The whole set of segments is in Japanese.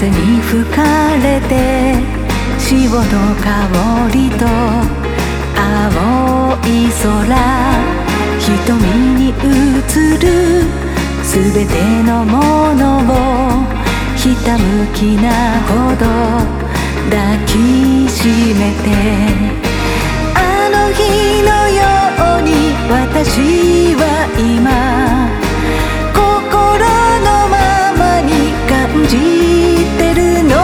風に吹かれて潮の香りと青い空、瞳に映るすべてのものをひたむきなほど抱きしめて、あの日のように私は今心のままに感じてるの。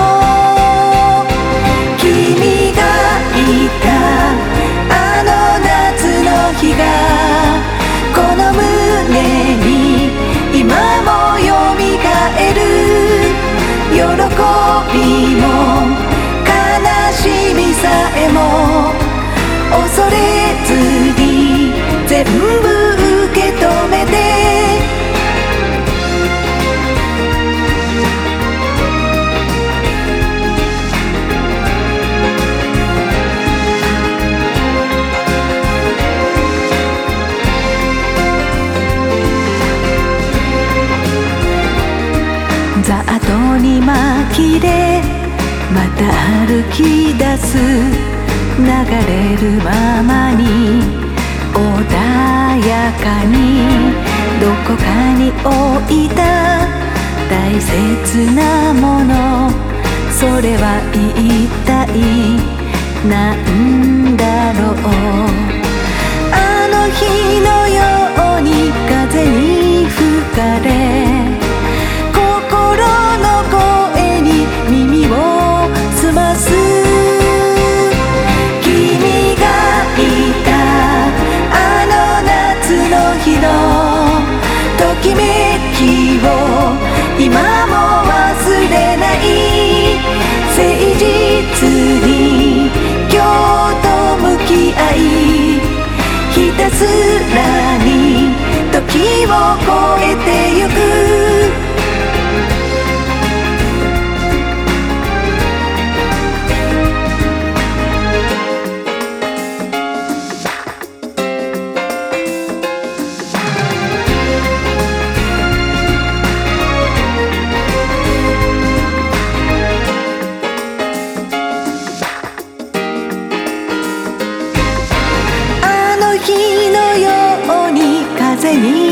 君がいたあの夏の日がこの胸に今もよみがえる。喜びも悲しみさえも恐れずに全部受け止めて、ざっとに巻きでまた歩き出す、流れるままに穏やかにどこかに置いた大切なもの、それは一体なんだろう。あの日のように風に吹かれ心の声に耳を澄ます。君がいたあの夏の日のときめきを今も忘れない。誠実に今日と向き合い、ひたすらに時を越えてゆく。日のように風に